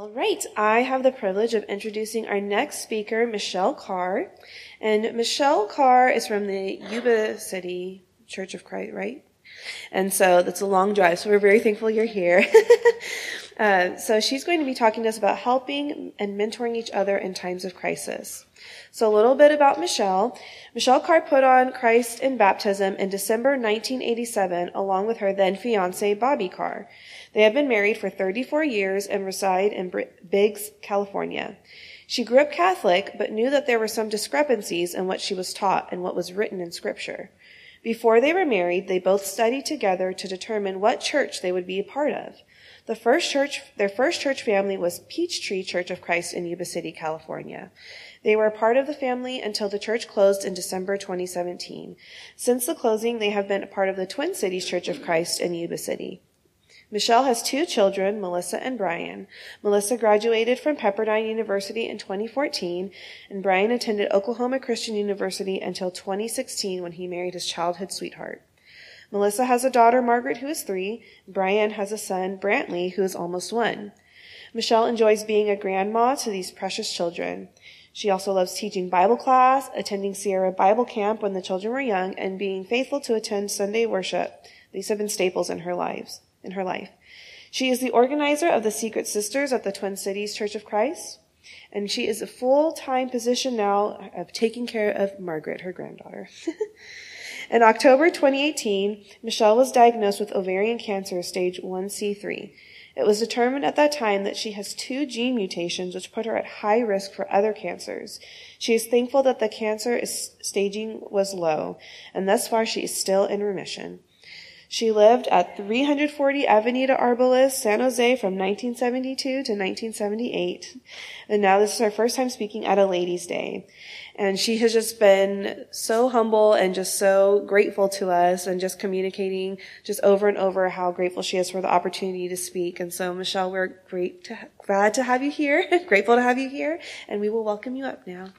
All right, I have the privilege of introducing our next speaker, Michelle Carr. And Michelle Carr is from the Yuba City Church of Christ, right? And so that's a long drive, so we're very thankful you're here. So she's going to be talking to us about helping and mentoring each other in times of crisis. So a little bit about Michelle. Michelle Carr put on Christ in baptism in December 1987, along with her then fiance, Bobby Carr. They have been married for 34 years and reside in Biggs, California. She grew up Catholic, but knew that there were some discrepancies in what she was taught and what was written in Scripture. Before they were married, they both studied together to determine what church they would be a part of. Their first church family was Peachtree Church of Christ in Yuba City, California. They were a part of the family until the church closed in December 2017. Since the closing, they have been a part of the Twin Cities Church of Christ in Yuba City. Michelle has two children, Melissa and Brian. Melissa graduated from Pepperdine University in 2014, and Brian attended Oklahoma Christian University until 2016 when he married his childhood sweetheart. Melissa has a daughter, Margaret, who is 3. Brian has a son, Brantley, who is almost 1. Michelle enjoys being a grandma to these precious children. She also loves teaching Bible class, attending Sierra Bible Camp when the children were young, and being faithful to attend Sunday worship. These have been staples in her life. She is the organizer of the Secret Sisters at the Twin Cities Church of Christ, and she is a full-time position now of taking care of Margaret, her granddaughter. In October 2018, Michelle was diagnosed with ovarian cancer stage 1C3. It was determined at that time that she has 2 gene mutations which put her at high risk for other cancers. She is thankful that the cancer staging was low, and thus far she is still in remission. She lived at 340 Avenida Arboles, San Jose from 1972 to 1978. And now this is her first time speaking at a Ladies' Day. And she has just been so humble and just so grateful to us and just communicating just over and over how grateful she is for the opportunity to speak. And so, Michelle, we're glad to have you here, grateful to have you here, and we will welcome you up now.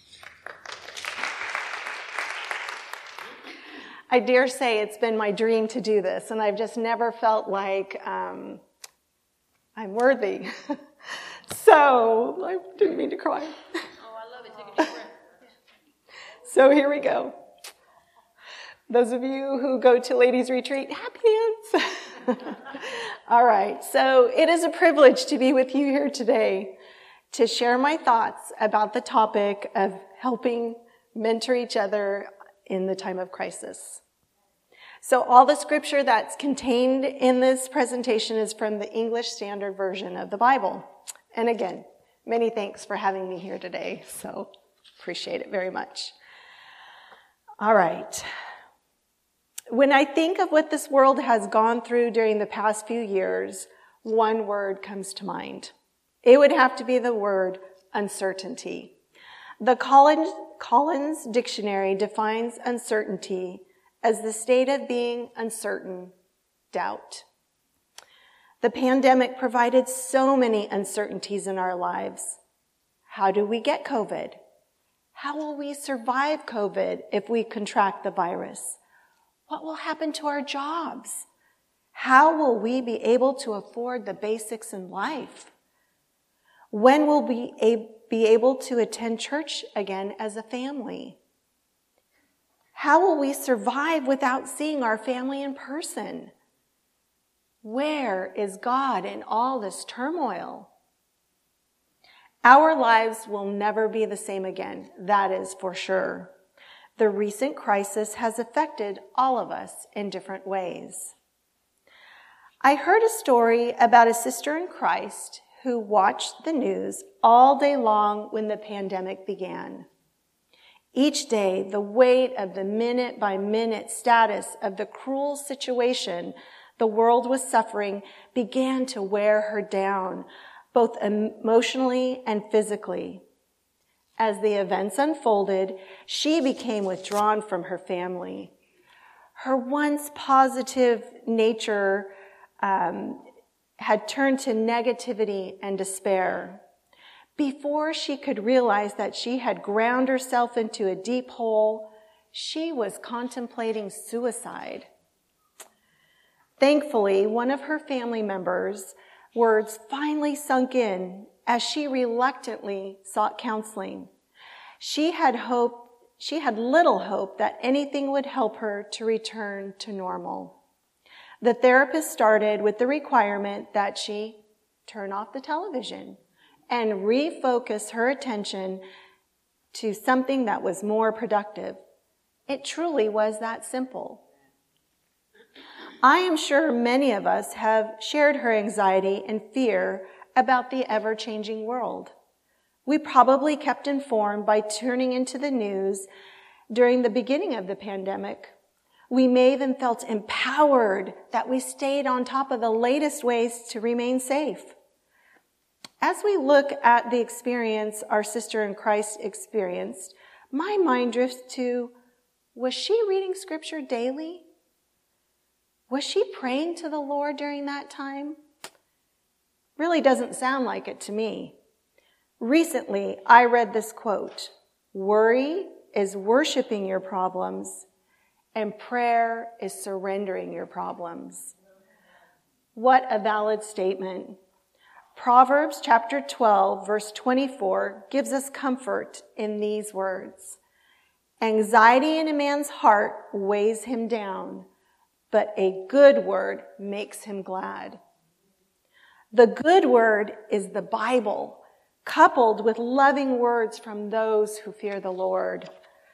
I dare say it's been my dream to do this, and I've just never felt like I'm worthy. So, I didn't mean to cry. Oh, I love it. Take a deep breath. So here we go. Those of you who go to Ladies' Retreat, happy dance. All right, so it is a privilege to be with you here today to share my thoughts about the topic of helping mentor each other in the time of crisis. So all the scripture that's contained in this presentation is from the English Standard Version of the Bible. And again, many thanks for having me here today, so appreciate it very much. All right. When I think of what this world has gone through during the past few years, one word comes to mind. It would have to be the word uncertainty. The Collins Dictionary defines uncertainty as the state of being uncertain, doubt. The pandemic provided so many uncertainties in our lives. How do we get COVID? How will we survive COVID if we contract the virus? What will happen to our jobs? How will we be able to afford the basics in life? When will we be able to attend church again as a family? How will we survive without seeing our family in person? Where is God in all this turmoil? Our lives will never be the same again, that is for sure. The recent crisis has affected all of us in different ways. I heard a story about a sister in Christ who watched the news all day long when the pandemic began. Each day, the weight of the minute-by-minute status of the cruel situation the world was suffering began to wear her down, both emotionally and physically. As the events unfolded, she became withdrawn from her family. Her once positive nature had turned to negativity and despair. Before she could realize that she had ground herself into a deep hole, she was contemplating suicide. Thankfully, one of her family members words finally sunk in as she reluctantly sought counseling. She had little hope that anything would help her to return to normal. The therapist started with the requirement that she turn off the television and refocus her attention to something that was more productive. It truly was that simple. I am sure many of us have shared her anxiety and fear about the ever-changing world. We probably kept informed by tuning into the news during the beginning of the pandemic. We may even felt empowered that we stayed on top of the latest ways to remain safe. As we look at the experience our sister in Christ experienced, my mind drifts to, was she reading scripture daily? Was she praying to the Lord during that time? Really doesn't sound like it to me. Recently, I read this quote, "Worry is worshiping your problems, and prayer is surrendering your problems." What a valid statement. Proverbs chapter 12, verse 24 gives us comfort in these words. Anxiety in a man's heart weighs him down, but a good word makes him glad. The good word is the Bible, coupled with loving words from those who fear the Lord.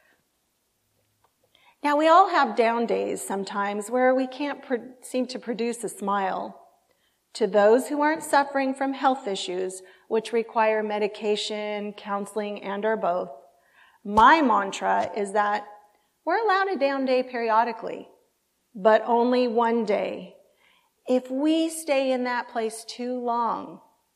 Now, we all have down days sometimes where we can't seem to produce a smile. To those who aren't suffering from health issues, which require medication, counseling, and/or both, my mantra is that we're allowed a down day periodically, but only one day. If we stay in that place too long,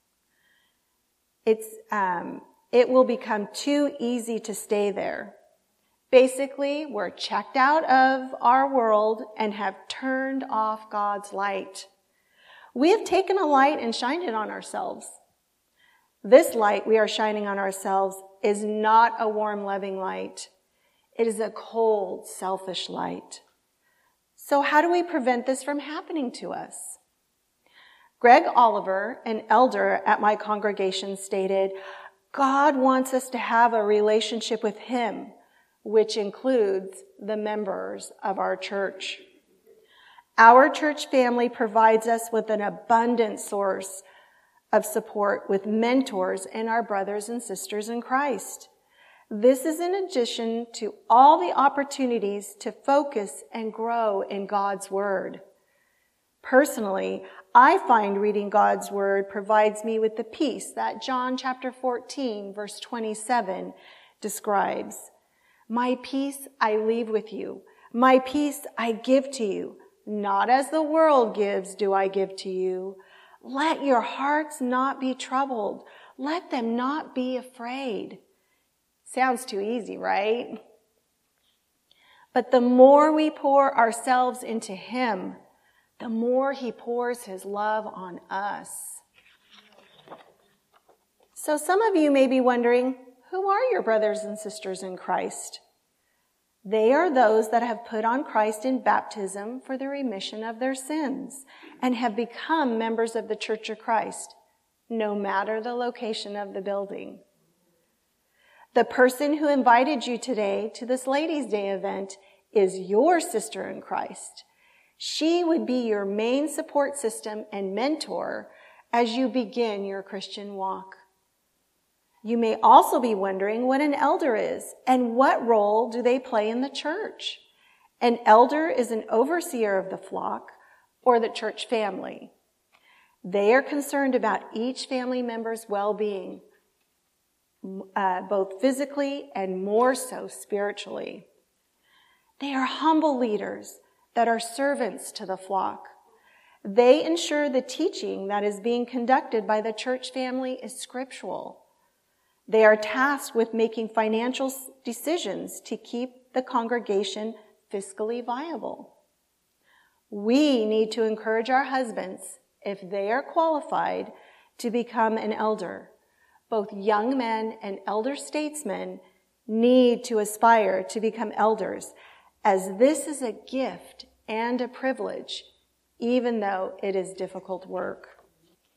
it will become too easy to stay there. Basically, we're checked out of our world and have turned off God's light. We have taken a light and shined it on ourselves. This light we are shining on ourselves is not a warm, loving light. It is a cold, selfish light. So how do we prevent this from happening to us? Greg Oliver, an elder at my congregation, stated, God wants us to have a relationship with Him, which includes the members of our church. Our church family provides us with an abundant source of support with mentors and our brothers and sisters in Christ. This is in addition to all the opportunities to focus and grow in God's Word. Personally, I find reading God's Word provides me with the peace that John chapter 14, verse 27 describes. My peace I leave with you. My peace I give to you. Not as the world gives do I give to you. Let your hearts not be troubled. Let them not be afraid. Sounds too easy, right? But the more we pour ourselves into Him, the more He pours His love on us. So some of you may be wondering, who are your brothers and sisters in Christ? They are those that have put on Christ in baptism for the remission of their sins and have become members of the Church of Christ, no matter the location of the building. The person who invited you today to this Ladies' Day event is your sister in Christ. She would be your main support system and mentor as you begin your Christian walk. You may also be wondering what an elder is and what role do they play in the church. An elder is an overseer of the flock or the church family. They are concerned about each family member's well-being, both physically and more so spiritually. They are humble leaders that are servants to the flock. They ensure the teaching that is being conducted by the church family is scriptural. They are tasked with making financial decisions to keep the congregation fiscally viable. We need to encourage our husbands, if they are qualified, to become an elder. Both young men and elder statesmen need to aspire to become elders, as this is a gift and a privilege, even though it is difficult work.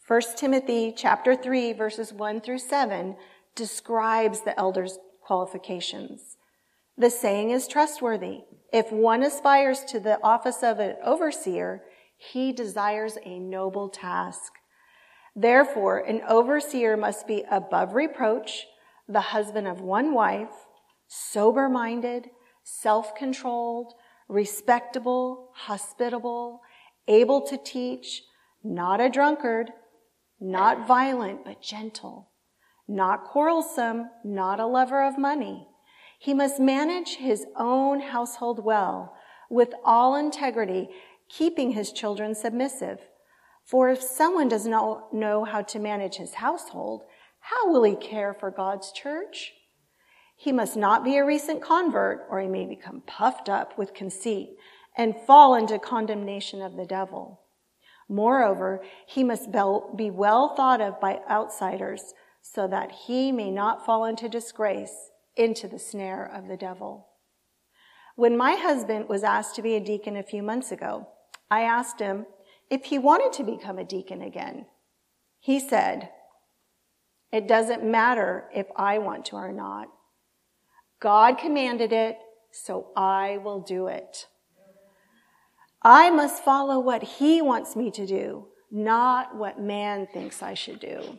1 Timothy chapter 3, verses 1 through 7 describes the elders' qualifications. The saying is trustworthy. If one aspires to the office of an overseer, he desires a noble task. Therefore, an overseer must be above reproach, the husband of one wife, sober-minded, self-controlled, respectable, hospitable, able to teach, not a drunkard, not violent, but gentle, not quarrelsome, not a lover of money. He must manage his own household well, with all integrity, keeping his children submissive. For if someone does not know how to manage his household, how will he care for God's church? He must not be a recent convert, or he may become puffed up with conceit and fall into condemnation of the devil. Moreover, he must be well thought of by outsiders, so that he may not fall into disgrace, into the snare of the devil. When my husband was asked to be a deacon a few months ago, I asked him if he wanted to become a deacon again. He said, "It doesn't matter if I want to or not. God commanded it, so I will do it. I must follow what he wants me to do, not what man thinks I should do."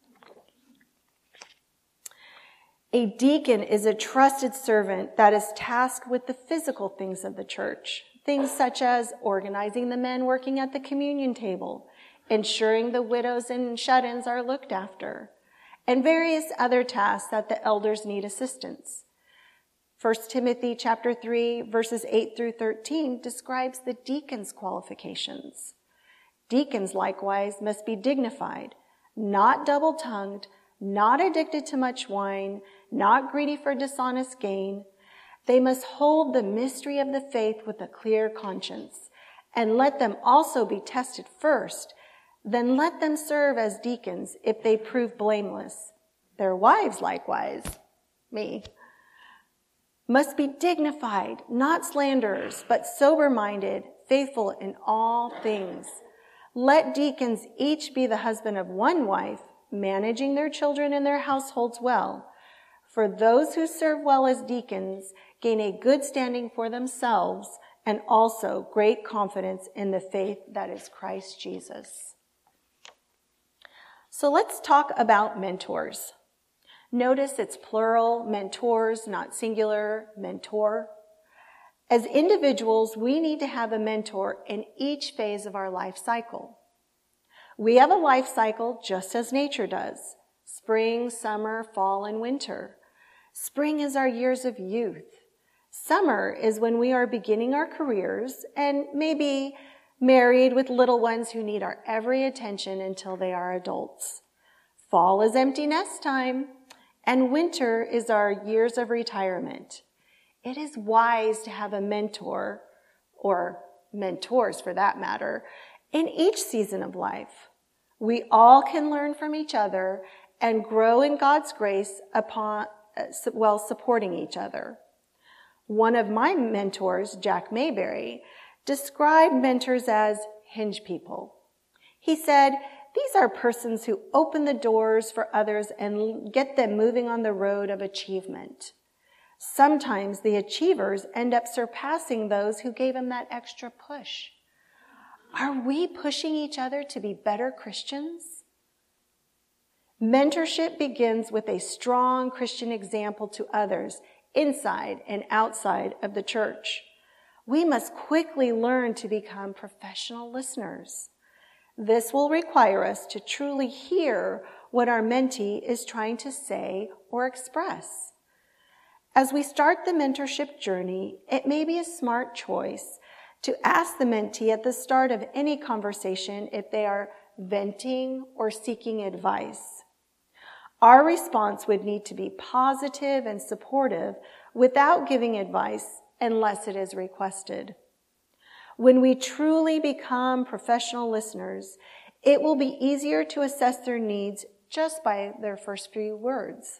A deacon is a trusted servant that is tasked with the physical things of the church, things such as organizing the men working at the communion table, ensuring the widows and shut-ins are looked after, and various other tasks that the elders need assistance. 1 Timothy chapter 3, verses 8 through 13 describes the deacon's qualifications. Deacons, likewise, must be dignified, not double-tongued, not addicted to much wine, not greedy for dishonest gain. They must hold the mystery of the faith with a clear conscience, and let them also be tested first. Then let them serve as deacons if they prove blameless. Their wives, likewise, must be dignified, not slanderers, but sober-minded, faithful in all things. Let deacons each be the husband of one wife, managing their children and their households well. For those who serve well as deacons gain a good standing for themselves and also great confidence in the faith that is Christ Jesus. So let's talk about mentors. Notice it's plural, mentors, not singular, mentor. As individuals, we need to have a mentor in each phase of our life cycle. We have a life cycle just as nature does: spring, summer, fall, and winter. Spring is our years of youth. Summer is when we are beginning our careers and maybe married with little ones who need our every attention until they are adults. Fall is empty nest time, and winter is our years of retirement. It is wise to have a mentor, or mentors for that matter, in each season of life. We all can learn from each other and grow in God's grace while supporting each other. One of my mentors, Jack Mayberry, described mentors as hinge people. He said, "These are persons who open the doors for others and get them moving on the road of achievement. Sometimes the achievers end up surpassing those who gave them that extra push." Are we pushing each other to be better Christians? Mentorship begins with a strong Christian example to others inside and outside of the church. We must quickly learn to become professional listeners. This will require us to truly hear what our mentee is trying to say or express. As we start the mentorship journey, it may be a smart choice to ask the mentee at the start of any conversation if they are venting or seeking advice. Our response would need to be positive and supportive without giving advice unless it is requested. When we truly become professional listeners, it will be easier to assess their needs just by their first few words.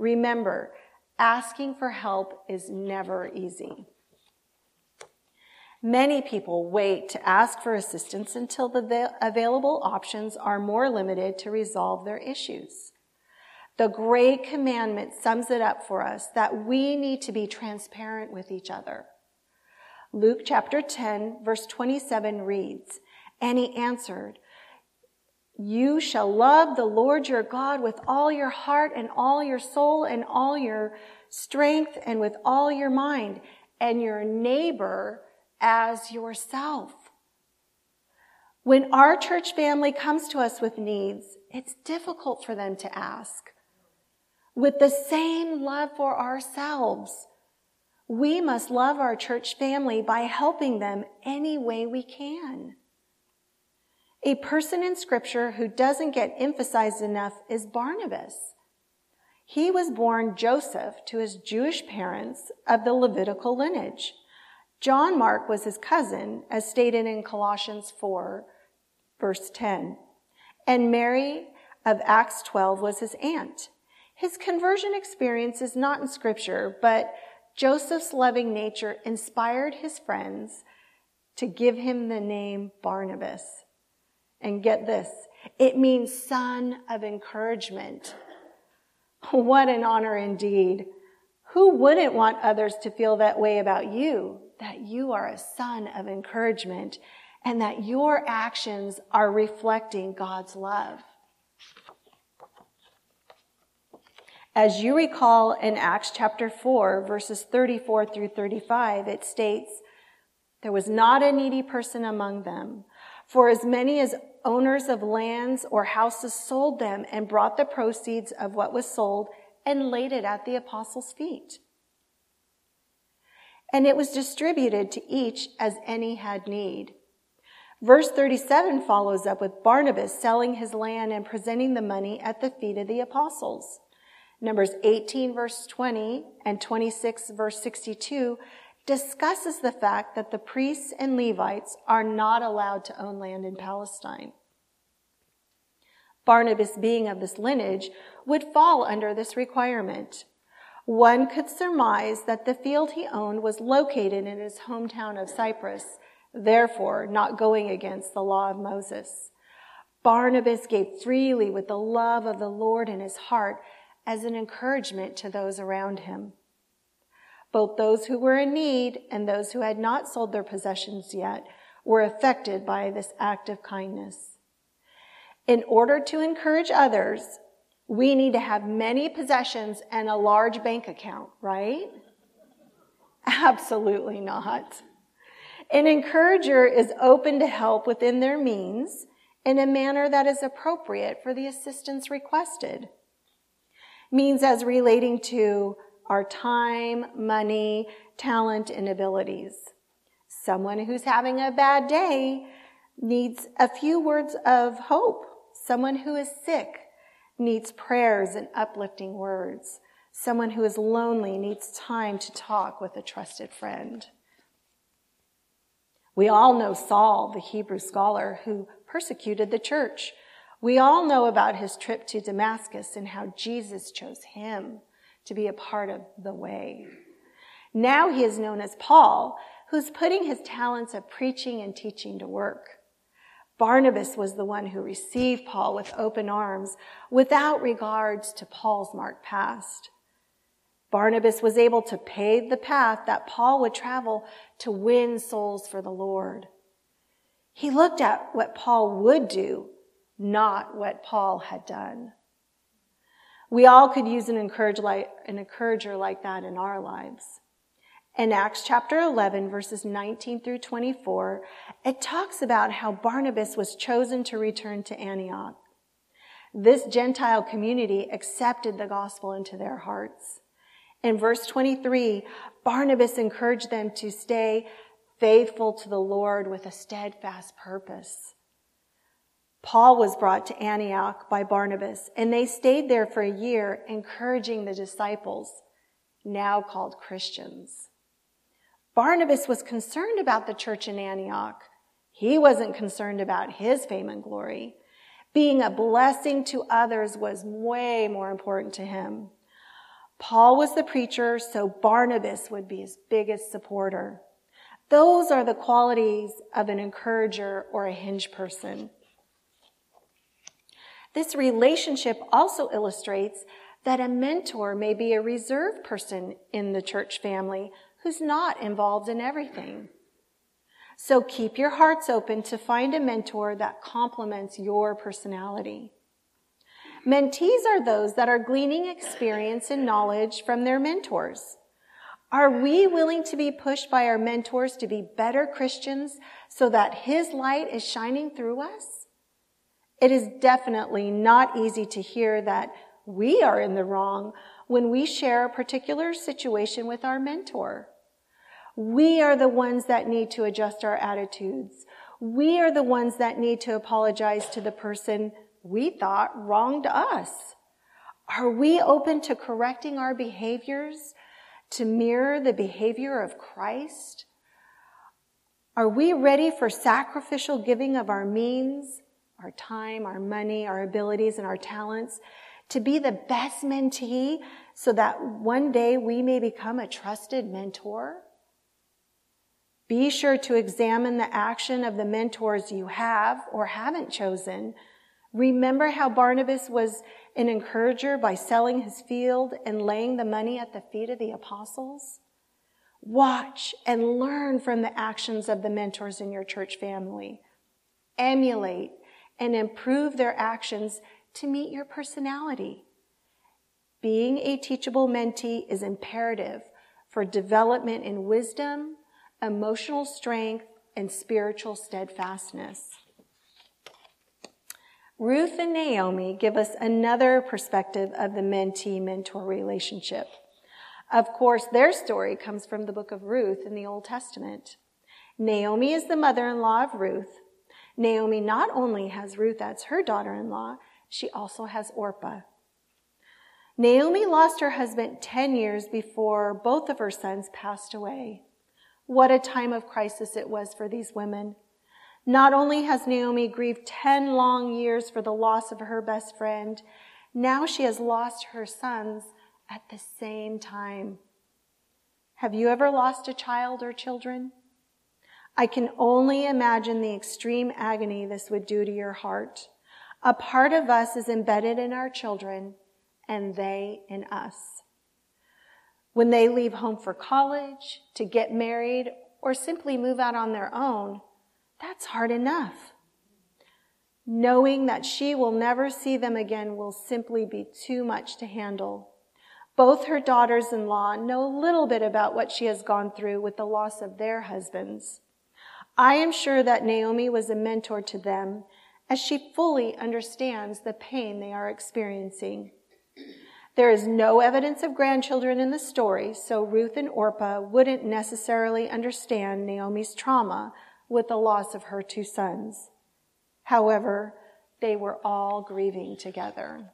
Remember, asking for help is never easy. Many people wait to ask for assistance until the available options are more limited to resolve their issues. The Great Commandment sums it up for us that we need to be transparent with each other. Luke chapter 10, verse 27 reads, "And he answered, 'You shall love the Lord your God with all your heart and all your soul and all your strength and with all your mind, and your neighbor as yourself.'" When our church family comes to us with needs, it's difficult for them to ask. With the same love for ourselves, we must love our church family by helping them any way we can. A person in Scripture who doesn't get emphasized enough is Barnabas. He was born Joseph to his Jewish parents of the Levitical lineage. John Mark was his cousin, as stated in Colossians 4, verse 10. And Mary of Acts 12 was his aunt. His conversion experience is not in Scripture, but Joseph's loving nature inspired his friends to give him the name Barnabas. And get this, it means son of encouragement. What an honor indeed. Who wouldn't want others to feel that way about you, that you are a son of encouragement and that your actions are reflecting God's love? As you recall in Acts chapter 4, verses 34 through 35, it states, "There was not a needy person among them, for as many as owners of lands or houses sold them and brought the proceeds of what was sold and laid it at the apostles' feet. And it was distributed to each as any had need." Verse 37 follows up with Barnabas selling his land and presenting the money at the feet of the apostles. Numbers 18, verse 20 and 26, verse 62 discusses the fact that the priests and Levites are not allowed to own land in Palestine. Barnabas, being of this lineage, would fall under this requirement. One could surmise that the field he owned was located in his hometown of Cyprus, therefore not going against the law of Moses. Barnabas gave freely with the love of the Lord in his heart as an encouragement to those around him. Both those who were in need and those who had not sold their possessions yet were affected by this act of kindness. In order to encourage others, we need to have many possessions and a large bank account, right? Absolutely not. An encourager is open to help within their means in a manner that is appropriate for the assistance requested. Means as relating to our time, money, talent, and abilities. Someone who's having a bad day needs a few words of hope. Someone who is sick needs prayers and uplifting words. Someone who is lonely needs time to talk with a trusted friend. We all know Saul, the Hebrew scholar who persecuted the church. We all know about his trip to Damascus and how Jesus chose him to be a part of the way. Now he is known as Paul, who's putting his talents of preaching and teaching to work. Barnabas was the one who received Paul with open arms without regards to Paul's marked past. Barnabas was able to pave the path that Paul would travel to win souls for the Lord. He looked at what Paul would do, not what Paul had done. We all could use an encourager like that in our lives. In Acts chapter 11, verses 19 through 24, it talks about how Barnabas was chosen to return to Antioch. This Gentile community accepted the gospel into their hearts. In verse 23, Barnabas encouraged them to stay faithful to the Lord with a steadfast purpose. Paul was brought to Antioch by Barnabas, and they stayed there for a year, encouraging the disciples, now called Christians. Barnabas was concerned about the church in Antioch. He wasn't concerned about his fame and glory. Being a blessing to others was way more important to him. Paul was the preacher, so Barnabas would be his biggest supporter. Those are the qualities of an encourager or a hinge person. This relationship also illustrates that a mentor may be a reserved person in the church family who's not involved in everything. So keep your hearts open to find a mentor that complements your personality. Mentees are those that are gleaning experience and knowledge from their mentors. Are we willing to be pushed by our mentors to be better Christians so that His light is shining through us? It is definitely not easy to hear that we are in the wrong when we share a particular situation with our mentor. We are the ones that need to adjust our attitudes. We are the ones that need to apologize to the person we thought wronged us. Are we open to correcting our behaviors to mirror the behavior of Christ? Are we ready for sacrificial giving of our means, our time, our money, our abilities, and our talents to be the best mentee so that one day we may become a trusted mentor? Be sure to examine the action of the mentors you have or haven't chosen. Remember how Barnabas was an encourager by selling his field and laying the money at the feet of the apostles? Watch and learn from the actions of the mentors in your church family. Emulate and improve their actions to meet your personality. Being a teachable mentee is imperative for development in wisdom, emotional strength, and spiritual steadfastness. Ruth and Naomi give us another perspective of the mentee-mentor relationship. Of course, their story comes from the book of Ruth in the Old Testament. Naomi is the mother-in-law of Ruth. Naomi not only has Ruth as her daughter-in-law, she also has Orpah. Naomi lost her husband 10 years before both of her sons passed away. What a time of crisis it was for these women. Not only has Naomi grieved 10 long years for the loss of her best friend, now she has lost her sons at the same time. Have you ever lost a child or children? I can only imagine the extreme agony this would do to your heart. A part of us is embedded in our children, and they in us. When they leave home for college, to get married, or simply move out on their own, that's hard enough. Knowing that she will never see them again will simply be too much to handle. Both her daughters-in-law know a little bit about what she has gone through with the loss of their husbands. I am sure that Naomi was a mentor to them as she fully understands the pain they are experiencing. There is no evidence of grandchildren in the story, so Ruth and Orpah wouldn't necessarily understand Naomi's trauma with the loss of her 2 sons. However, they were all grieving together.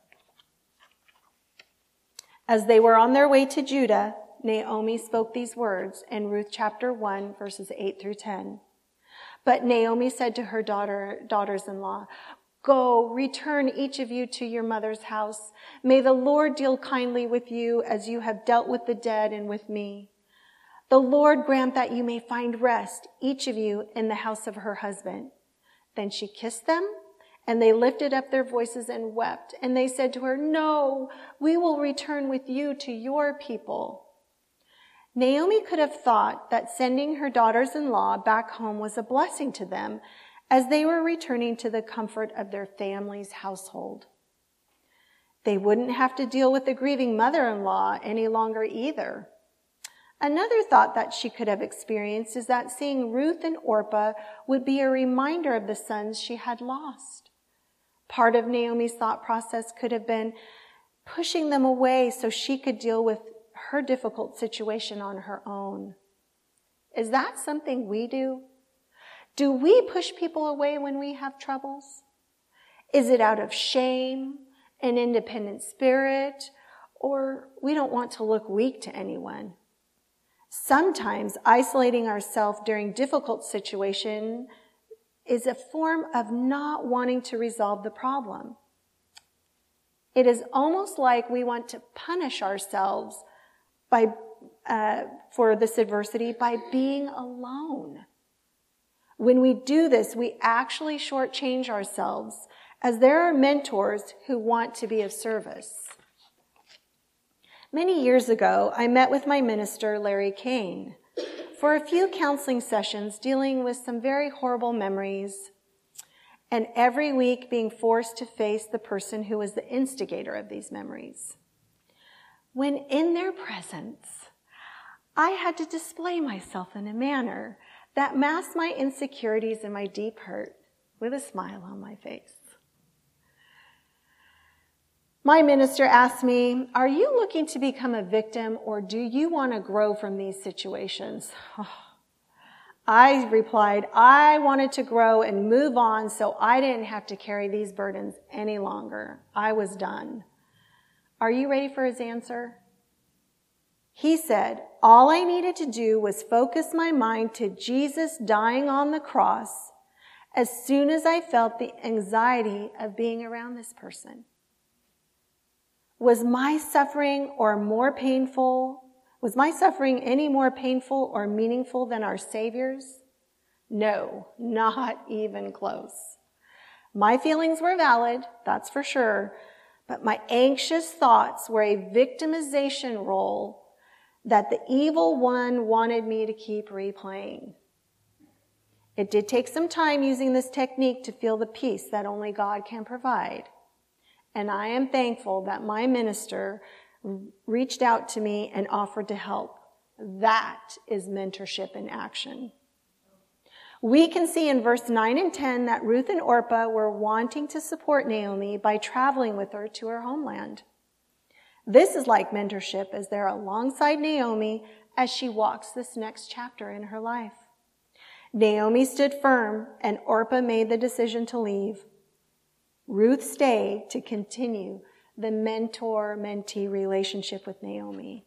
As they were on their way to Judah, Naomi spoke these words in Ruth chapter 1, verses 8 through 10. But Naomi said to her daughters-in-law, "Go, return each of you to your mother's house. May the Lord deal kindly with you as you have dealt with the dead and with me. The Lord grant that you may find rest, each of you, in the house of her husband." Then she kissed them, and they lifted up their voices and wept. And they said to her, "No, we will return with you to your people." Naomi could have thought that sending her daughters-in-law back home was a blessing to them as they were returning to the comfort of their family's household. They wouldn't have to deal with the grieving mother-in-law any longer either. Another thought that she could have experienced is that seeing Ruth and Orpah would be a reminder of the sons she had lost. Part of Naomi's thought process could have been pushing them away so she could deal with her difficult situation on her own. Is that something we do? Do we push people away when we have troubles? Is it out of shame, an independent spirit, or we don't want to look weak to anyone? Sometimes isolating ourselves during difficult situations is a form of not wanting to resolve the problem. It is almost like we want to punish ourselves by for this adversity by being alone. When we do this, we actually shortchange ourselves, as there are mentors who want to be of service. Many years ago, I met with my minister, Larry Kane, for a few counseling sessions dealing with some very horrible memories, and every week being forced to face the person who was the instigator of these memories. When in their presence, I had to display myself in a manner that masked my insecurities and my deep hurt with a smile on my face. My minister asked me, "Are you looking to become a victim, or do you want to grow from these situations?" I replied, I wanted to grow and move on so I didn't have to carry these burdens any longer. I was done. Are you ready for his answer? He said, all I needed to do was focus my mind to Jesus dying on the cross as soon as I felt the anxiety of being around this person. Was my suffering any more painful or meaningful than our Savior's? No, not even close. My feelings were valid, that's for sure, but my anxious thoughts were a victimization role that the evil one wanted me to keep replaying. It did take some time using this technique to feel the peace that only God can provide. And I am thankful that my minister reached out to me and offered to help. That is mentorship in action. We can see in verse 9 and 10 that Ruth and Orpah were wanting to support Naomi by traveling with her to her homeland. This is like mentorship as they're alongside Naomi as she walks this next chapter in her life. Naomi stood firm and Orpah made the decision to leave. Ruth stayed to continue the mentor-mentee relationship with Naomi.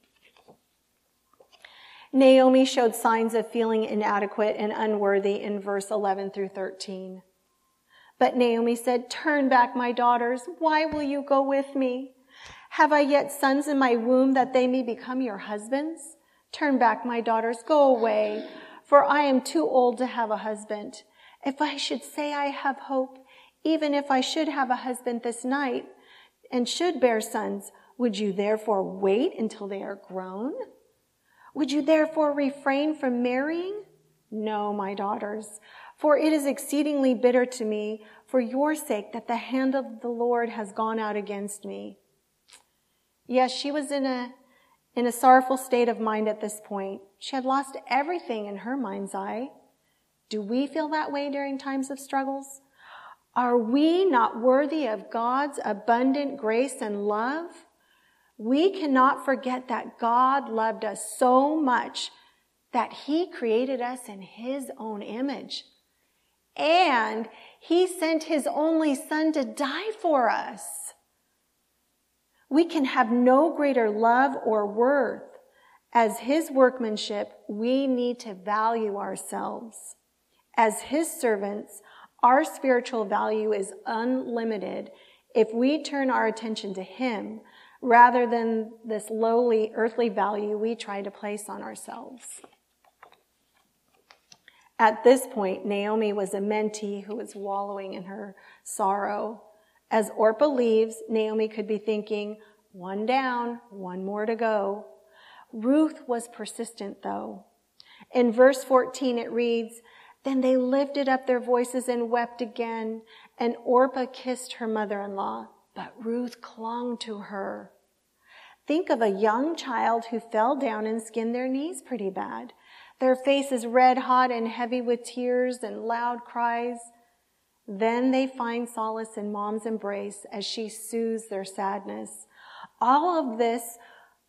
Naomi showed signs of feeling inadequate and unworthy in verse 11 through 13. But Naomi said, "Turn back, my daughters. Why will you go with me? Have I yet sons in my womb that they may become your husbands? Turn back, my daughters. Go away, for I am too old to have a husband. If I should say I have hope, even if I should have a husband this night and should bear sons, would you therefore wait until they are grown? Would you therefore refrain from marrying? No, my daughters, for it is exceedingly bitter to me for your sake that the hand of the Lord has gone out against me." Yes, she was in a sorrowful state of mind at this point. She had lost everything in her mind's eye. Do we feel that way during times of struggles? Are we not worthy of God's abundant grace and love? We cannot forget that God loved us so much that he created us in his own image. And he sent his only son to die for us. We can have no greater love or worth. As his workmanship, we need to value ourselves. As his servants, our spiritual value is unlimited if we turn our attention to him rather than this lowly earthly value we try to place on ourselves. At this point, Naomi was a mentee who was wallowing in her sorrow. As Orpah leaves, Naomi could be thinking, one down, one more to go. Ruth was persistent, though. In verse 14, it reads, "Then they lifted up their voices and wept again, and Orpah kissed her mother-in-law, but Ruth clung to her." Think of a young child who fell down and skinned their knees pretty bad. Their faces red hot and heavy with tears and loud cries. Then they find solace in mom's embrace as she soothes their sadness. All this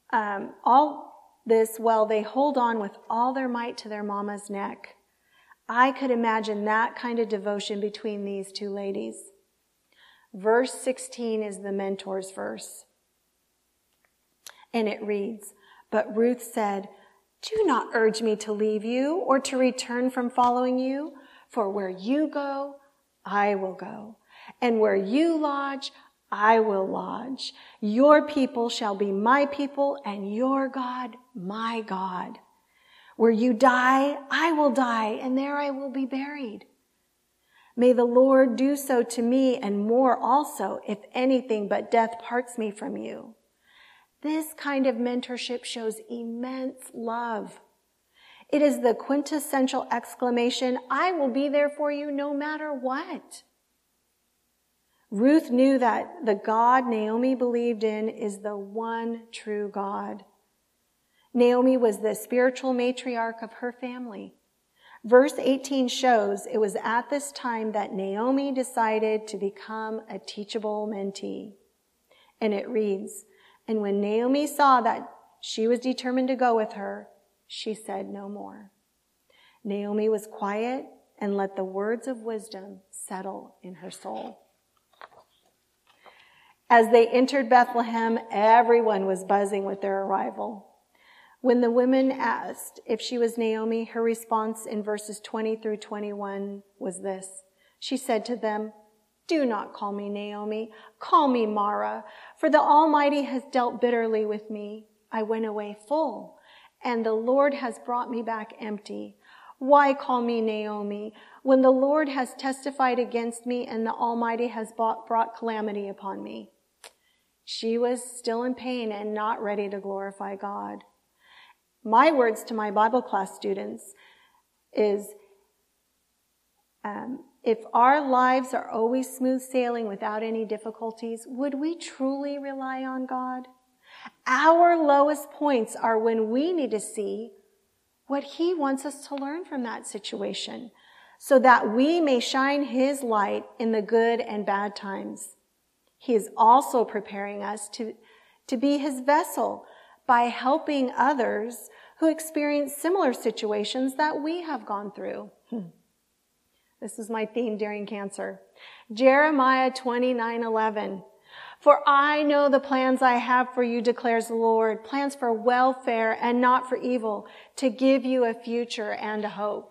while they hold on with all their might to their mama's neck. I could imagine that kind of devotion between these two ladies. Verse 16 is the mentor's verse. And it reads, "But Ruth said, 'Do not urge me to leave you or to return from following you, for where you go, I will go, and where you lodge, I will lodge. Your people shall be my people, and your God, my God. Where you die, I will die, and there I will be buried. May the Lord do so to me, and more also, if anything but death parts me from you. This kind of mentorship shows immense love. It is the quintessential exclamation, I will be there for you no matter what. Ruth knew that the God Naomi believed in is the one true God. Naomi was the spiritual matriarch of her family. Verse 18 shows it was at this time that Naomi decided to become a teachable mentee. And it reads, and when Naomi saw that she was determined to go with her, she said no more. Naomi was quiet and let the words of wisdom settle in her soul. As they entered Bethlehem, everyone was buzzing with their arrival. When the women asked if she was Naomi, her response in verses 20 through 21 was this. She said to them, do not call me Naomi, call me Mara, for the Almighty has dealt bitterly with me. I went away full, and the Lord has brought me back empty. Why call me Naomi, when the Lord has testified against me and the Almighty has brought calamity upon me? She was still in pain and not ready to glorify God. My words to my Bible class students is, if our lives are always smooth sailing without any difficulties, would we truly rely on God? Our lowest points are when we need to see what He wants us to learn from that situation, so that we may shine His light in the good and bad times. He is also preparing us to be His vessel by helping others who experience similar situations that we have gone through. This is my theme during cancer. Jeremiah 29:11. For I know the plans I have for you, declares the Lord, plans for welfare and not for evil, to give you a future and a hope.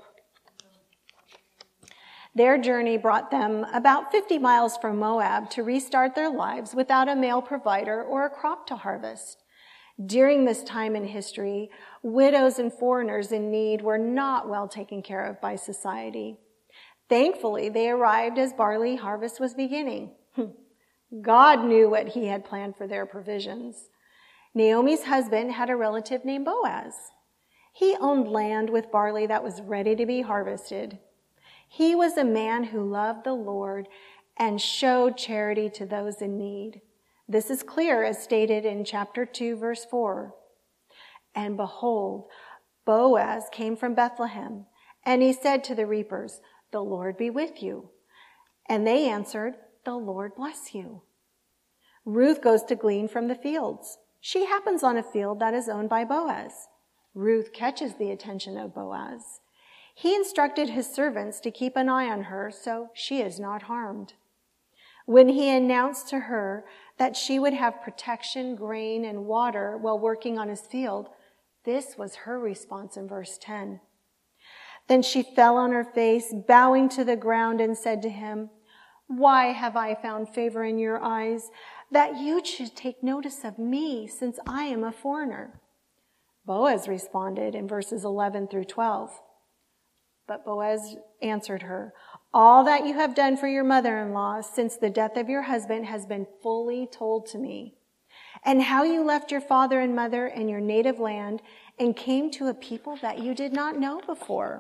Their journey brought them about 50 miles from Moab to restart their lives without a male provider or a crop to harvest. During this time in history, widows and foreigners in need were not well taken care of by society. Thankfully, they arrived as barley harvest was beginning. God knew what He had planned for their provisions. Naomi's husband had a relative named Boaz. He owned land with barley that was ready to be harvested. He was a man who loved the Lord and showed charity to those in need. This is clear as stated in chapter 2, verse 4. And behold, Boaz came from Bethlehem, and he said to the reapers, the Lord be with you. And they answered, the Lord bless you. Ruth goes to glean from the fields. She happens on a field that is owned by Boaz. Ruth catches the attention of Boaz. He instructed his servants to keep an eye on her so she is not harmed. When he announced to her that she would have protection, grain, and water while working on his field, this was her response in verse 10. Then she fell on her face, bowing to the ground, and said to him, why have I found favor in your eyes, that you should take notice of me, since I am a foreigner? Boaz responded in verses 11 through 12. But Boaz answered her, all that you have done for your mother-in-law since the death of your husband has been fully told to me, and how you left your father and mother and your native land and came to a people that you did not know before.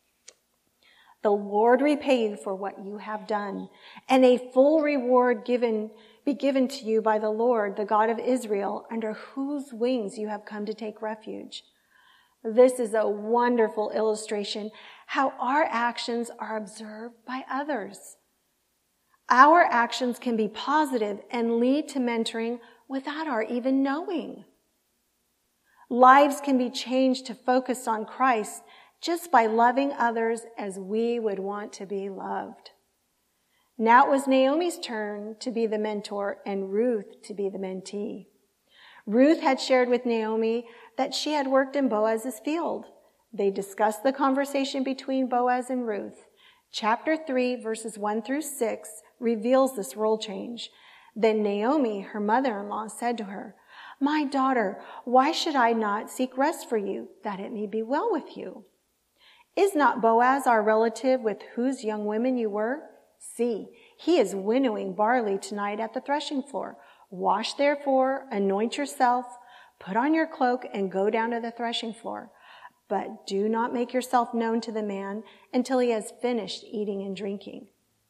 The Lord repay you for what you have done, and a full reward be given to you by the Lord, the God of Israel, under whose wings you have come to take refuge. This is a wonderful illustration how our actions are observed by others. Our actions can be positive and lead to mentoring without our even knowing. Lives can be changed to focus on Christ just by loving others as we would want to be loved. Now it was Naomi's turn to be the mentor and Ruth to be the mentee. Ruth had shared with Naomi that she had worked in Boaz's field. They discussed the conversation between Boaz and Ruth. Chapter 3, verses 1 through 6 reveals this role change. Then Naomi, her mother-in-law, said to her, "My daughter, why should I not seek rest for you, that it may be well with you? Is not Boaz our relative with whose young women you were? See, he is winnowing barley tonight at the threshing floor. Wash therefore, anoint yourself, put on your cloak, and go down to the threshing floor. But do not make yourself known to the man until he has finished eating and drinking.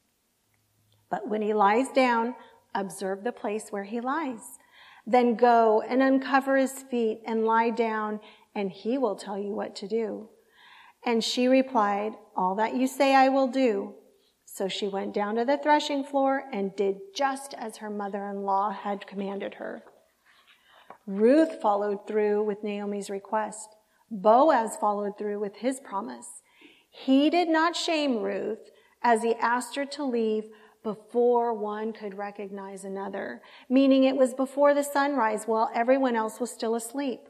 But when he lies down, observe the place where he lies. Then go and uncover his feet and lie down, and he will tell you what to do." And she replied, "All that you say I will do." So she went down to the threshing floor and did just as her mother-in-law had commanded her. Ruth followed through with Naomi's request. Boaz followed through with his promise. He did not shame Ruth as he asked her to leave before one could recognize another, meaning it was before the sunrise while everyone else was still asleep.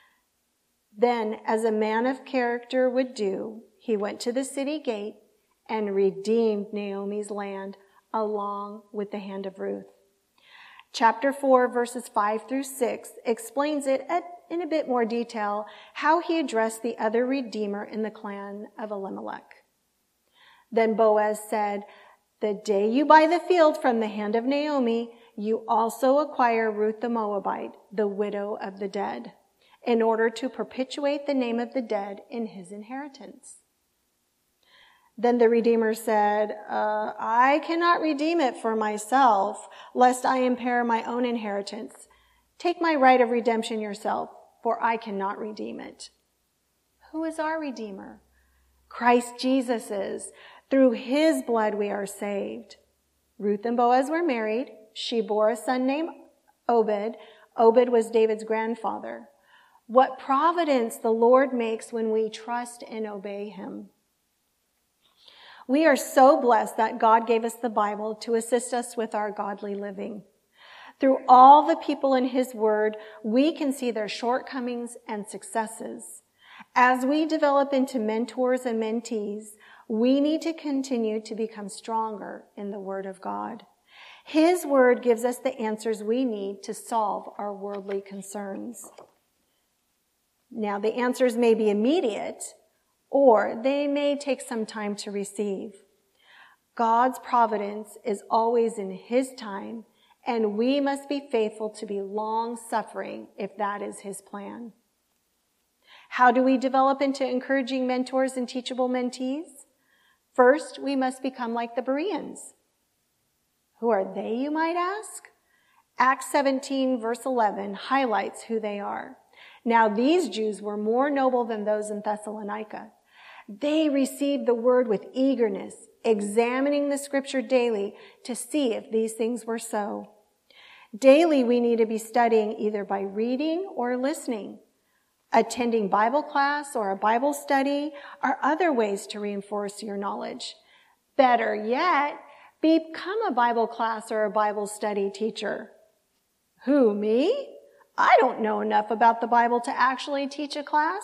Then, as a man of character would do, he went to the city gate and redeemed Naomi's land along with the hand of Ruth. Chapter 4, verses 5 through 6 explains it in a bit more detail how he addressed the other redeemer in the clan of Elimelech. Then Boaz said, "The day you buy the field from the hand of Naomi, you also acquire Ruth the Moabite, the widow of the dead, in order to perpetuate the name of the dead in his inheritance." Then the Redeemer said, "I cannot redeem it for myself, lest I impair my own inheritance. Take my right of redemption yourself, for I cannot redeem it." Who is our Redeemer? Christ Jesus is. Through his blood we are saved. Ruth and Boaz were married. She bore a son named Obed. Obed was David's grandfather. What providence the Lord makes when we trust and obey him. We are so blessed that God gave us the Bible to assist us with our godly living. Through all the people in his word, we can see their shortcomings and successes. As we develop into mentors and mentees, we need to continue to become stronger in the word of God. His word gives us the answers we need to solve our worldly concerns. Now, the answers may be immediate, or they may take some time to receive. God's providence is always in his time, and we must be faithful to be long-suffering if that is his plan. How do we develop into encouraging mentors and teachable mentees? First, we must become like the Bereans. Who are they, you might ask? Acts 17, verse 11 highlights who they are. Now, these Jews were more noble than those in Thessalonica. They received the word with eagerness, examining the scripture daily to see if these things were so. Daily, we need to be studying either by reading or listening. Attending Bible class or a Bible study are other ways to reinforce your knowledge. Better yet, become a Bible class or a Bible study teacher. Who, me? I don't know enough about the Bible to actually teach a class.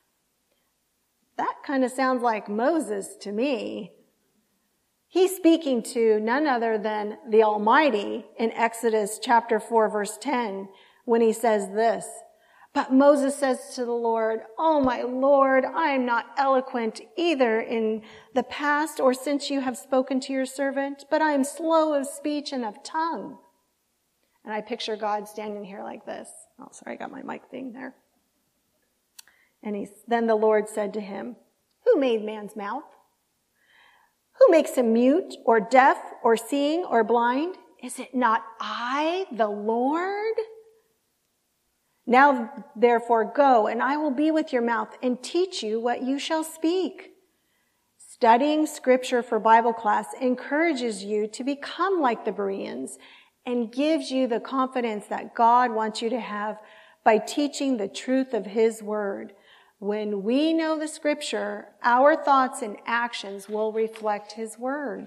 That kind of sounds like Moses to me. He's speaking to none other than the Almighty in Exodus chapter 4, verse 10, when he says this, "But Moses says to the Lord, 'Oh, my Lord, I am not eloquent either in the past or since you have spoken to your servant, but I am slow of speech and of tongue.'" And I picture God standing here like this. Oh, sorry, I got my mic thing there. And then the Lord said to him, "Who made man's mouth? Who makes him mute or deaf or seeing or blind? Is it not I, the Lord? Now, therefore, go, and I will be with your mouth and teach you what you shall speak." Studying scripture for Bible class encourages you to become like the Bereans and gives you the confidence that God wants you to have by teaching the truth of his word. When we know the scripture, our thoughts and actions will reflect his word.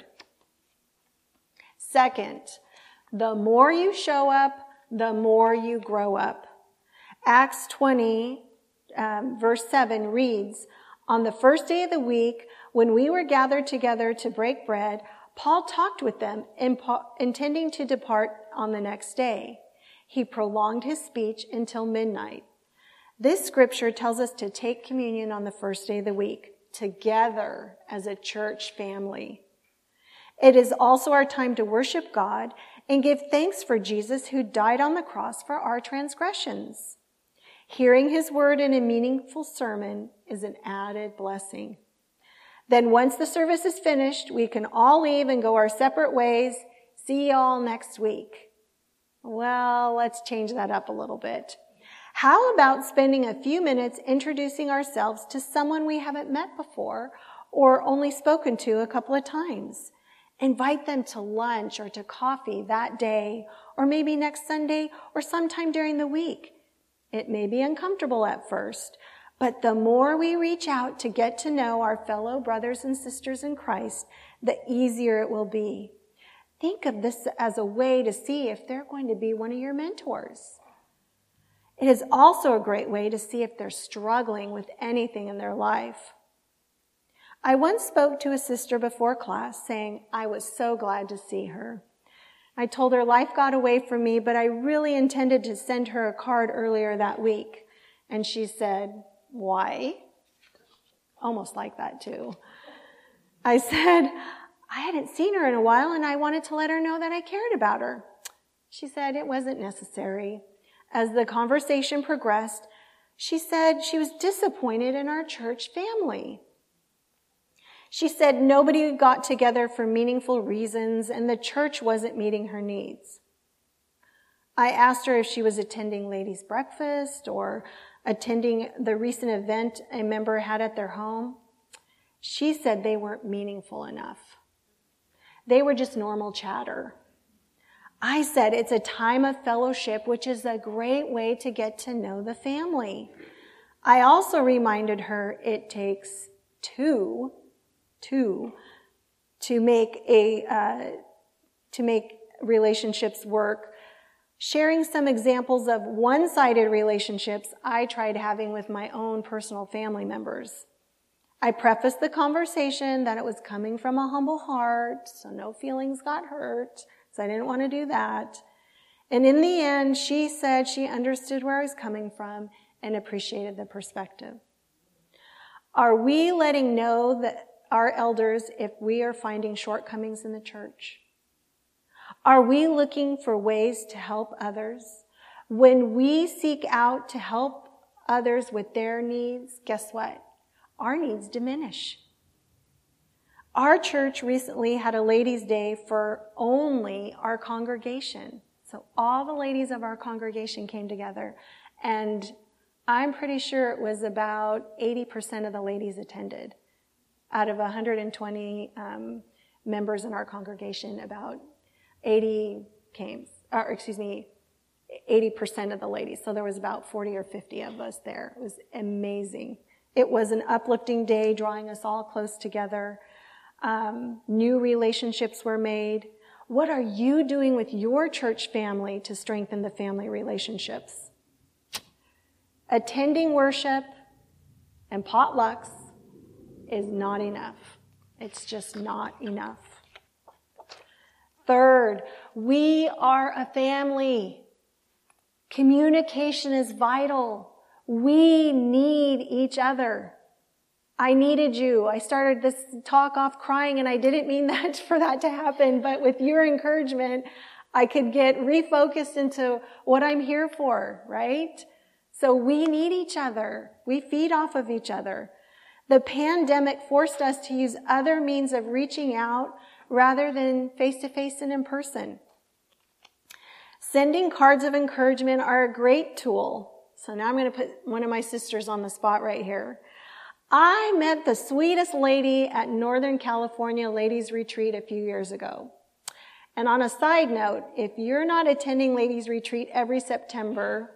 Second, the more you show up, the more you grow up. Acts 20, verse 7 reads, "On the first day of the week, when we were gathered together to break bread, Paul talked with them, intending to depart on the next day. He prolonged his speech until midnight. This scripture tells us to take communion on the first day of the week, together as a church family. It is also our time to worship God and give thanks for Jesus, who died on the cross for our transgressions. Hearing his word in a meaningful sermon is an added blessing. Then once the service is finished, we can all leave and go our separate ways. See you all next week. Well, let's change that up a little bit. How about spending a few minutes introducing ourselves to someone we haven't met before or only spoken to a couple of times? Invite them to lunch or to coffee that day, or maybe next Sunday or sometime during the week. It may be uncomfortable at first, but the more we reach out to get to know our fellow brothers and sisters in Christ, the easier it will be. Think of this as a way to see if they're going to be one of your mentors. It is also a great way to see if they're struggling with anything in their life. I once spoke to a sister before class saying I was so glad to see her. I told her life got away from me, but I really intended to send her a card earlier that week. And she said, "Why?" Almost like that too. I said, I hadn't seen her in a while and I wanted to let her know that I cared about her. She said it wasn't necessary. As the conversation progressed, she said she was disappointed in our church family. She said nobody got together for meaningful reasons and the church wasn't meeting her needs. I asked her if she was attending ladies' breakfast or attending the recent event a member had at their home. She said they weren't meaningful enough. They were just normal chatter. I said it's a time of fellowship, which is a great way to get to know the family. I also reminded her it takes two to make relationships work. Sharing some examples of one-sided relationships I tried having with my own personal family members. I prefaced the conversation that it was coming from a humble heart, so no feelings got hurt, so I didn't want to do that. And in the end, she said she understood where I was coming from and appreciated the perspective. Are we letting know that our elders if we are finding shortcomings in the church? Are we looking for ways to help others? When we seek out to help others with their needs, guess what? Our needs diminish. Our church recently had a ladies' day for only our congregation. So all the ladies of our congregation came together, and I'm pretty sure it was about 80% of the ladies attended. Out of 120 members in our congregation, about 80% of the ladies. So there was about 40 or 50 of us there. It was amazing. It was an uplifting day, drawing us all close together. New relationships were made. What are you doing with your church family to strengthen the family relationships? Attending worship and potlucks is not enough. It's just not enough. Third, we are a family. Communication is vital. We need each other. I needed you. I started this talk off crying, and I didn't mean that for that to happen, but with your encouragement, I could get refocused into what I'm here for, right? So we need each other. We feed off of each other. The pandemic forced us to use other means of reaching out rather than face-to-face and in person. Sending cards of encouragement are a great tool. So now I'm going to put one of my sisters on the spot right here. I met the sweetest lady at Northern California Ladies Retreat a few years ago. And on a side note, if you're not attending Ladies Retreat every September,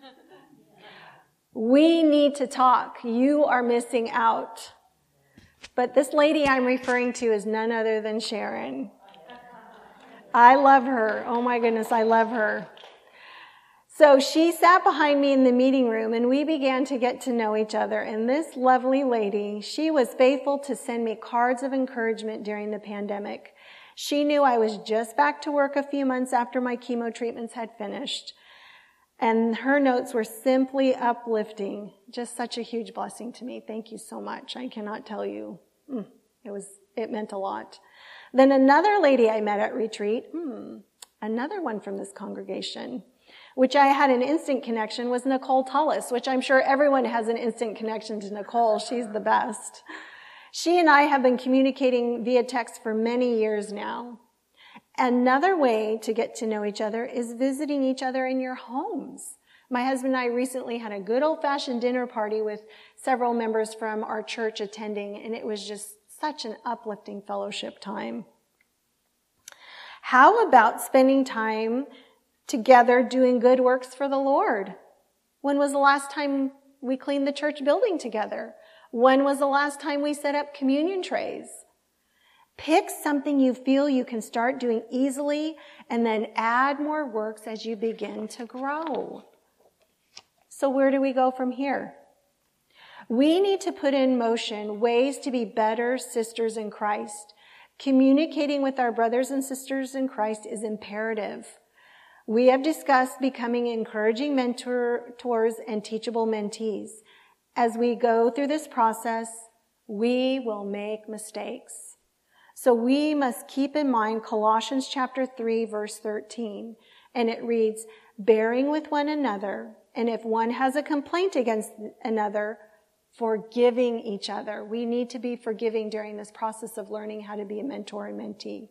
we need to talk. You are missing out. But this lady I'm referring to is none other than Sharon. I love her. Oh my goodness, I love her. So she sat behind me in the meeting room and we began to get to know each other. And this lovely lady, she was faithful to send me cards of encouragement during the pandemic. She knew I was just back to work a few months after my chemo treatments had finished. And her notes were simply uplifting. Just such a huge blessing to me. Thank you so much. I cannot tell you. It meant a lot. Then another lady I met at retreat, another one from this congregation, which I had an instant connection, was Nicole Tullis, which I'm sure everyone has an instant connection to Nicole. She's the best. She and I have been communicating via text for many years now. Another way to get to know each other is visiting each other in your homes. My husband and I recently had a good old-fashioned dinner party with several members from our church attending, and it was just such an uplifting fellowship time. How about spending time together doing good works for the Lord? When was the last time we cleaned the church building together? When was the last time we set up communion trays? Pick something you feel you can start doing easily and then add more works as you begin to grow. So where do we go from here? We need to put in motion ways to be better sisters in Christ. Communicating with our brothers and sisters in Christ is imperative. We have discussed becoming encouraging mentors and teachable mentees. As we go through this process, we will make mistakes. So we must keep in mind Colossians chapter 3, verse 13. And it reads, bearing with one another, and if one has a complaint against another, forgiving each other. We need to be forgiving during this process of learning how to be a mentor and mentee.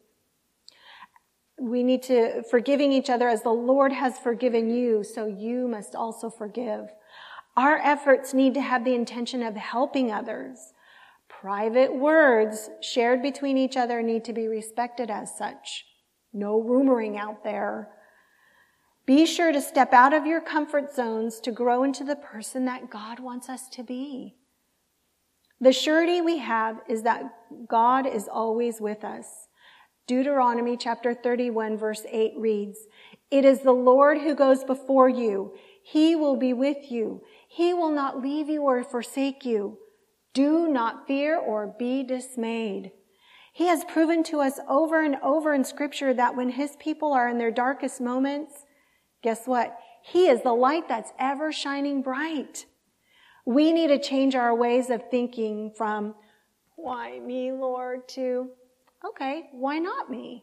We need to forgiving each other as the Lord has forgiven you, so you must also forgive. Our efforts need to have the intention of helping others. Private words shared between each other need to be respected as such. No rumoring out there. Be sure to step out of your comfort zones to grow into the person that God wants us to be. The surety we have is that God is always with us. Deuteronomy chapter 31 verse 8 reads, it is the Lord who goes before you. He will be with you. He will not leave you or forsake you. Do not fear or be dismayed. He has proven to us over and over in Scripture that when His people are in their darkest moments, guess what? He is the light that's ever shining bright. We need to change our ways of thinking from, why me, Lord, to, okay, why not me?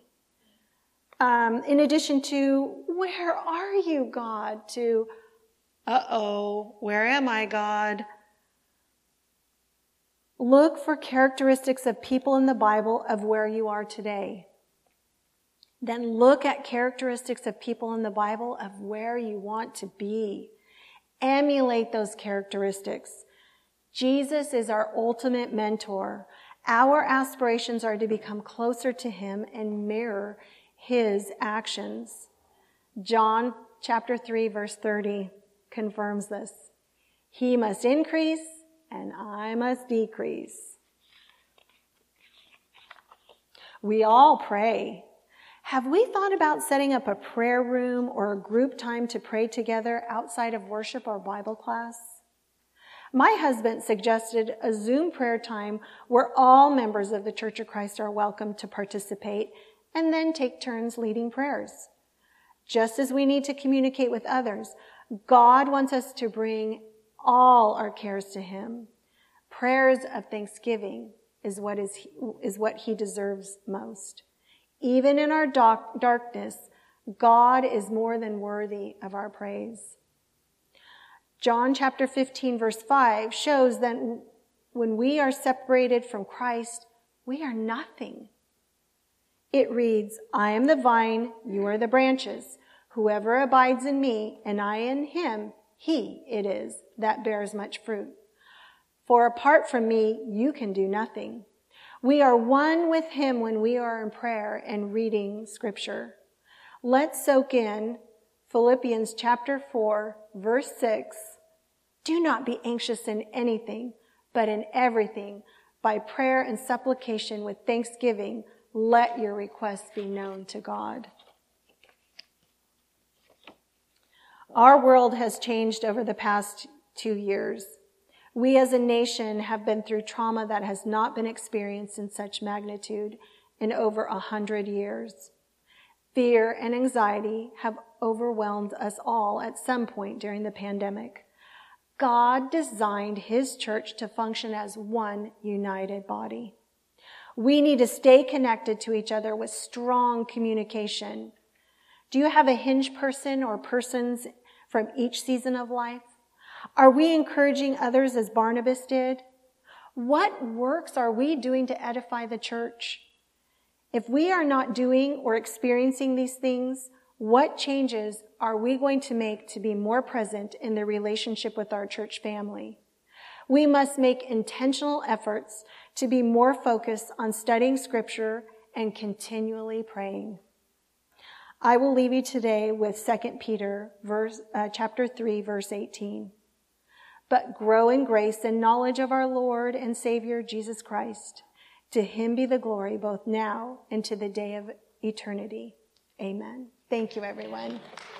In addition to, where are you, God? To, where am I, God? Look for characteristics of people in the Bible of where you are today. Then look at characteristics of people in the Bible of where you want to be. Emulate those characteristics. Jesus is our ultimate mentor. Our aspirations are to become closer to Him and mirror His actions. John chapter 3 verse 30 confirms this. He must increase and I must decrease. We all pray. Have we thought about setting up a prayer room or a group time to pray together outside of worship or Bible class? My husband suggested a Zoom prayer time where all members of the Church of Christ are welcome to participate and then take turns leading prayers. Just as we need to communicate with others, God wants us to bring all our cares to Him. Prayers of thanksgiving is what He deserves most. Even in our darkness, God is more than worthy of our praise. John chapter 15 verse 5 shows that when we are separated from Christ, we are nothing. It reads, I am the vine, you are the branches. Whoever abides in me and I in him, he it is that bears much fruit. For apart from me, you can do nothing. We are one with Him when we are in prayer and reading Scripture. Let's soak in Philippians chapter 4, verse 6. Do not be anxious in anything, but in everything, by prayer and supplication with thanksgiving, let your requests be known to God. Our world has changed over the past 2 years. We as a nation have been through trauma that has not been experienced in such magnitude, in over 100 years. Fear and anxiety have overwhelmed us all at some point during the pandemic. God designed his church to function as one united body. We need to stay connected to each other with strong communication. Do you have a hinge person or persons from each season of life? Are we encouraging others as Barnabas did? What works are we doing to edify the church? If we are not doing or experiencing these things, what changes are we going to make to be more present in the relationship with our church family? We must make intentional efforts to be more focused on studying Scripture and continually praying. I will leave you today with 2 Peter chapter 3, verse 18. But grow in grace and knowledge of our Lord and Savior Jesus Christ. To him be the glory both now and to the day of eternity. Amen. Thank you, everyone.